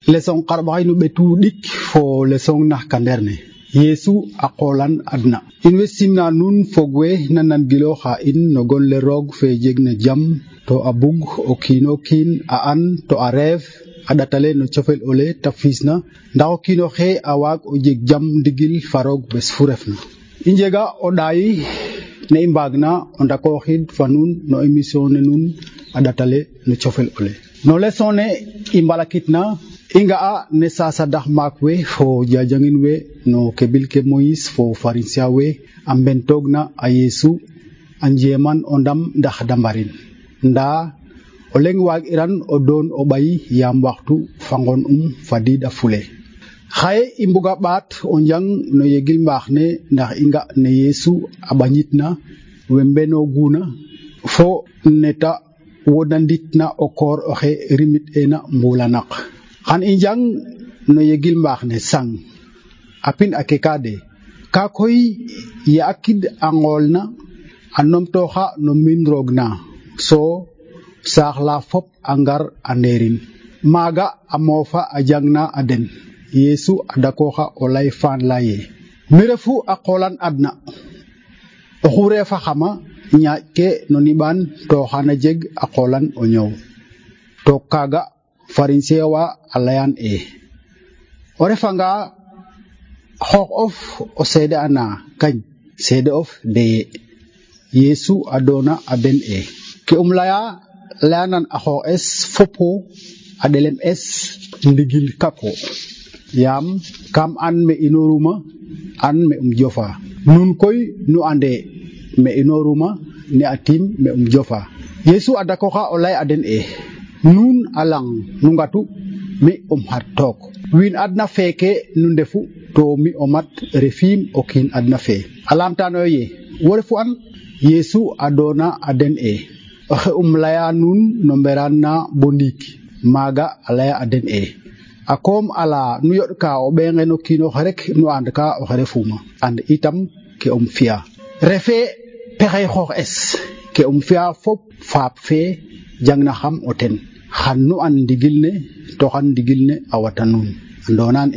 lesson qarbaxinu betu dik fo lesson nah kanderne Yesu aqolan adna investimna nun fogwe nanan gilo kha in no golle rog fe jegna jam to abug o kino kin a an to a rev adatale no chofel ole tafisna ndaw kino xe awag o jeg jam digil farog bes furefna injega o dai ne imbagna onda ko xid fanun no emission ne nun adatale no chofel ole no lesson ne imbalakitna inga a ne sasa dah makwe fo jajangin we no kebil ke Moïse fo farinsia we ambentogna a Yesu anjeman ondam dah dambarin nda oleng wag iran odon obay yam waxtu fangon fadida fule xaye imbuga bat onjang no yegil mbaxne ndax inga ne Yesu abanyitna wembeno guna fo neta wodanditna okor oxe rimit ena mbulanak xan injang no yegil mbaxne sang apin akekade ka koy ya akid angolna anom toxa no min rogna so saxla fop angar anderin maga amofa ajangna aden Yesu adakoxa olay fan laye mirefu aqolan adna oxure fa xama ñaake no niban to xana jeg aqolan o ñew to kaga farinsewa alayan o refanga xox of o seede ana kañ seede of deye Yesu adona aden ke laya layanan axo es fopo adelem es ndigil kako yam kam an me inoruma an me jofa nun koy nu ande me inoruma ne atim me jofa Yesu adakoxa olay aden nun alang nu ngatu mi hatok win adna feke nu ndefu to mi omat refim okin adna fe alamtano ye worefu an Yesu adona aden laya nun no mberana bondik maga alaya aden akom ala nu yodka o bengeno kino rek nu andka o refuma and itam ke fiya refe pexey xox es ke fiya fop faap fe jangna xam oten xan nu an ndigil ne to xan ndigil ne awata nun andonan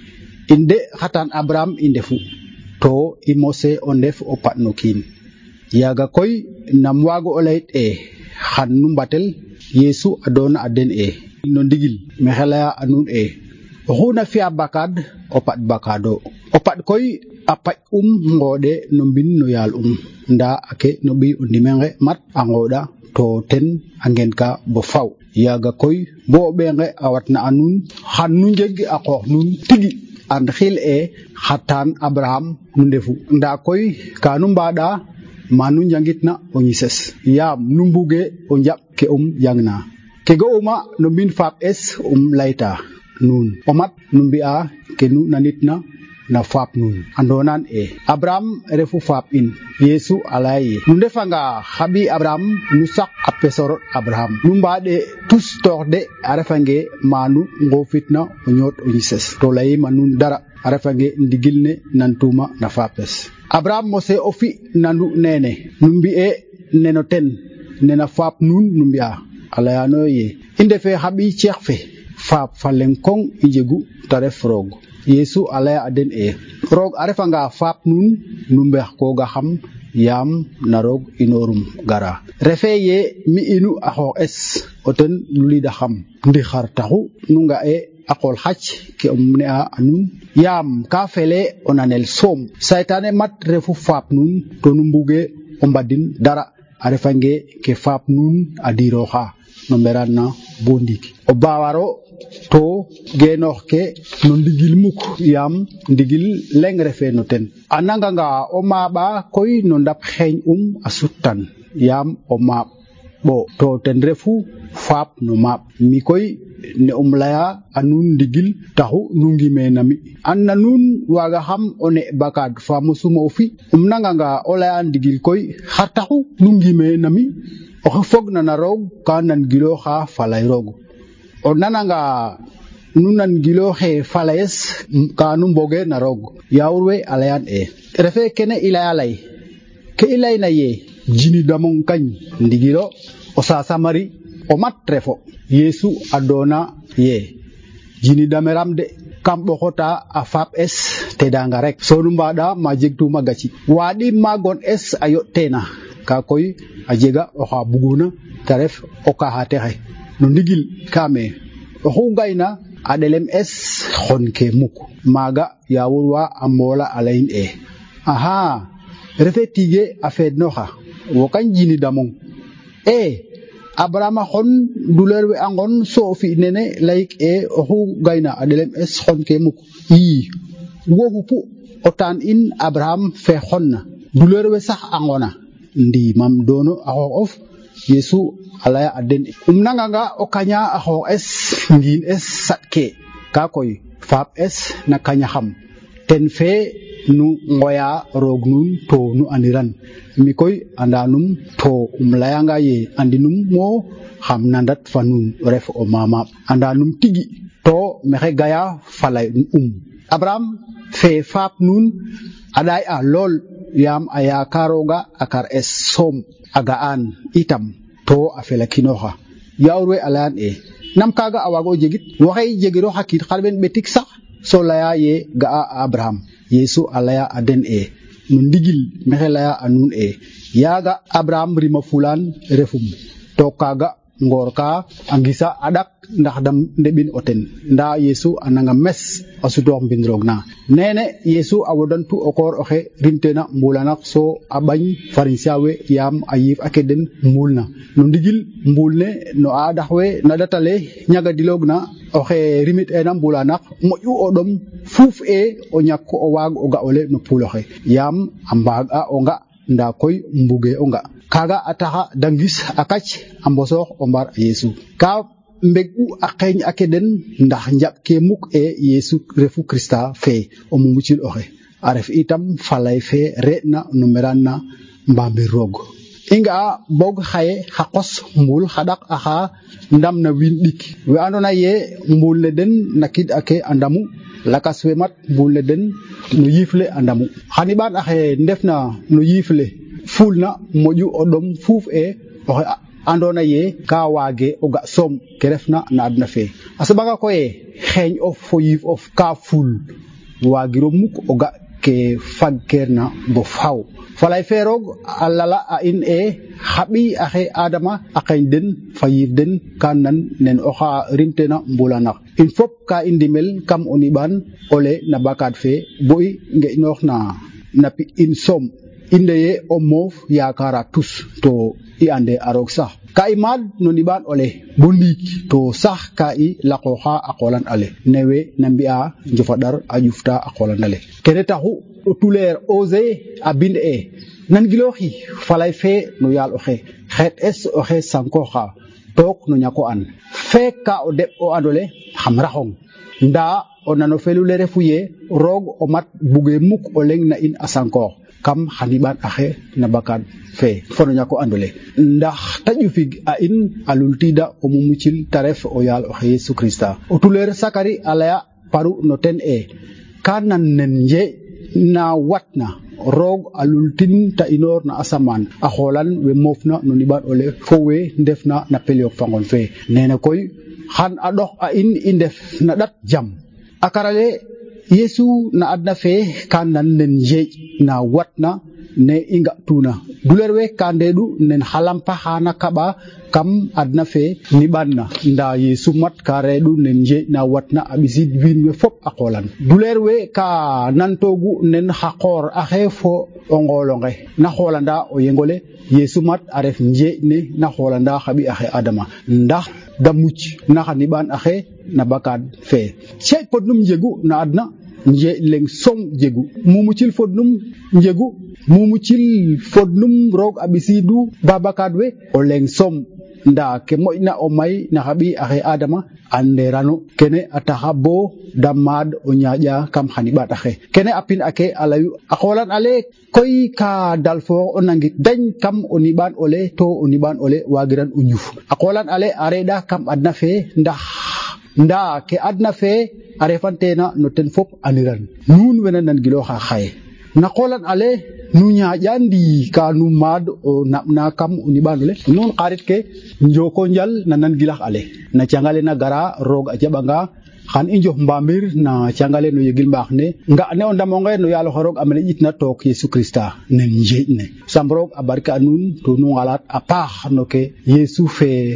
inde xatan Abraham indefu to imose o ndef o patno kin yaga koy nam wago olayt xan nu mbatel Yesu adona aden no ndigil me xelaya anun oxuna fiya bakad o pat bakado o pat koy a paƴ ngode no mbin no yal nda ake no bi o ndimenge mat a ngoda to ten angen ka bo faw yaga koy bo benge awatna anun xan nu njeg a qoox nun tigi and xil xatan Abraham nu ndefu nda koy kanu mbada manu njangitna o ñises yam nu mbuge o njab ke jangna ke ga'uma no mbin faap es layta nun o mat nu mbi'a ke nu nanitna na faap nun andonan Abraham refu faap in Yesu alaye nu ndefanga xabi Abraham nu sak a pesorot Abraham nu mbade tus torde a refange manu ngofitna o ñoot o ñises to layima nun dara a refange ndigil ne nantuma na faapes Abraham mose o fi nandu nene nu mbi'e neno ten nena faap nun nu mbi'a alayano ye i ndefe xabi ceex fe faap fa leng kong i njegu ta ref roog Yesu alaya aden roog a refanga faap nun nu mbex koga xam yam na roog inorum gara refe ye mi inu a xoox es o ten lulida xam ndi xar taxu nu nga'e a qol xac ke ne'a anun yam ka fele o nanel soom saytane mat refu faap nun to nu mbuge o mbadin dara a refange ke faap nun a diroxa no mberan na bo ndik o bawaro to genoox ke no ndigil muk yam ndigil leng refe no ten a nanganga o maɓa koy no ndap xeeñ a suttan yam o maaɓ bo to ten refu faap no maaɓ mi koy ne laya anun ndigil taxu nu ngime nami an na nun waga xam o ne bakad fa mosuma o fi nanganga o leya ndigil koy xar taxu nu ngime nami oxe fogna na roog ka nan giloxa falay roog o nananga nu nan giloxe falayes ka nu mboge na roog yaawur we a leyan refe kene i leya lay ke i layna ye jini damong kañ ndigilo o sasamari o mat refo Yesu adona ye jini dameram de kam ɓoxota a faap es tedanga rek sonu mbaɗa ma jegtuma gaci waɗi magon es a yoɗtena ka koy a jega oxa buguna te ref o kaxa texe no ndigil kame oxu gayna a ɗelem es xon ke muk maaga yawur wa a moola a leyin aha refe tige a feednoxa wo kan jini damong Abraham xon douleur we a ngon so fi nene layik oxu gayna a ɗelem es xon ke muk wo xupu o taan in Abraham fe xonna douleur we sax a ngona ndi mam dono a xooxof Yesu a laya a den nanganga o kaña a xoox es ngiin es saɗke ka koy faap es na kañaxam ten fe nu ngoya roog nun to nu aniran mi koy andanum to layanga ye andinum mo xam nandat fa nun ref o mama andanum tigi to mexe gaya falay Abraham fe faap nun aday a lool yam a yakaroga a kar es soom a ga'an itam to a felakinoxa yawur we a leyan nam kaga a waago jegit waxey jegiro xa kiid xarɓen ɓetik sax so laya ye ga'a a Abraham Yesu a laya a den no ndigil mexe laya a nuun yaaga Abraham rima fulaan refum to kaga ngoor ka a ngisa a ɗak ndax da ndeɓin o ten nda Yesu a nanga mes a sutoox mbin roog na nene Yesu a wodantu o koor oxe rimtena mbulanak so a ɓañ Pharisien we yaam a yiif ake den mbuul na no ndigil mbuul ne no aadax we na ɗatale ñagadiloog na oxe rimit ena mbulanak moƴu o ɗom fuuf o ñak o waag o ga ole no puul oxe yaam a mbaag a o nga nda koy mbuge o nga kaga a taxa da ngis a kac a mbosoox o mbar a Yesu ka mbeg u a qeeñ ake den ndax njaɓ ke muk Yesu refu Krista fe o mumucil oxe a ref itam falay fe re'na no meran na mbamir roog i nga'a boog xaye xa qos mbuul xa ɗaq axa ndam na wiin ɗik we andona ye mbuul ne den na kid ake a ndamu lakas we mat mbuul ne den no yiif le a ndamu xani ɓaan axe ndefna no yiif le fuul na moƴu o ɗom fuuf oxe andona ye ka waage o ga soom ke refna na adna fe a soɓanga koye xeeñ of fo yiif of ka fuul waagiro muk o ga ke fagkeerna bo faw falay fe roog a lala a in xa ɓiy axe Adama a qeeñ den fa yiif den ka nan nen oxa rimtena mbulanak in fop ka i ndimel kam o niɓaan ole na bakaad fe bo i nge'inoox na pi in soom i ndeye o moof yakara tus to i ande a roog sax ka i maad no niɓaan ole bo ndiik to sax ka i laqooxa a qoolan ale newe na mbi'a njofaɗar a ƴufta a qoolan ale kene taxu o tuleer oser a bind nangilooxi falay fe no yaal oxe xeet es oxe sankooxa took no ñako an feek ka o deɓ o andole xam raxong ndaa o nano felu le refu ye roog o mat buge muk o leng na in a sankoox kam xaniɓaan axe na bakaad fe fo no ñako andole ndax ta ƴufig a in a lultiida o mumucil te ref o yaal oxe Yesu Krista o tuleer Sakari a laya paru no ten ka nan nen njeeƴ na watna roog a lultin ta inoor na asamaan a xoolan we moofna no niɓaan ole fo we ndefna na pelyoog fa ngon fe nene koy xan a ɗox a in i ndef na ɗat jam a karale Yesu na adna fe ka nan nen njeeƴ na watna ne i nga'tuna douleur we ka ndeeɗu nen xa lampa xana kaɓa kam adna fe niɓaan na nda Yesu mat ka reeɗu nen njeeƴ na watna a ɓisid wiin we fop a qoolan douleur we ka nantoogu nen xa qoor axe fo o ngoolonge na xoolanda o yengole Yesu mat a ref njeeƴ ne na xoolanda xa ɓiy axe Adama ndax da muc na xa niɓaan axe na bakaad fe ceeƴ podnum njegu na adna njeeƴ leng soom jegu mumucil fodnum njegu mumucil fodnum roog a ɓisiidu babakaad we o leng soom nda ke moƴna o may na xa ɓiy axe Adama anderano kene a taxa bo da maad o ñaaƴa kam xa niɓaat axe kene a pin ake a layu a qoolan ale koy ka dalfo o nangit dañ kam o niɓaan ole to o niɓaan ole waagiran o ñuf a qoolan ale a reeɗa kam adna fe nda ke adna fe a refantena no ten fop aniran nuun wena nangilooxa xaye na qoolan ale nu ñaaƴa ndi ka nu maad o naɓna kam o niɓaan ole nuun xarit ke njoko njal na nangilax ale na cangale na gara roog a jaɓanga xan i njof mbamir na cangale no yegil mbaax ne nga ne o ndamonge no yaalo xorog amene ƴitna took Yesu Krista nen njeeƴ ne sam roog a barke a nuun to nu ngalaat a paax no ke Yesu fe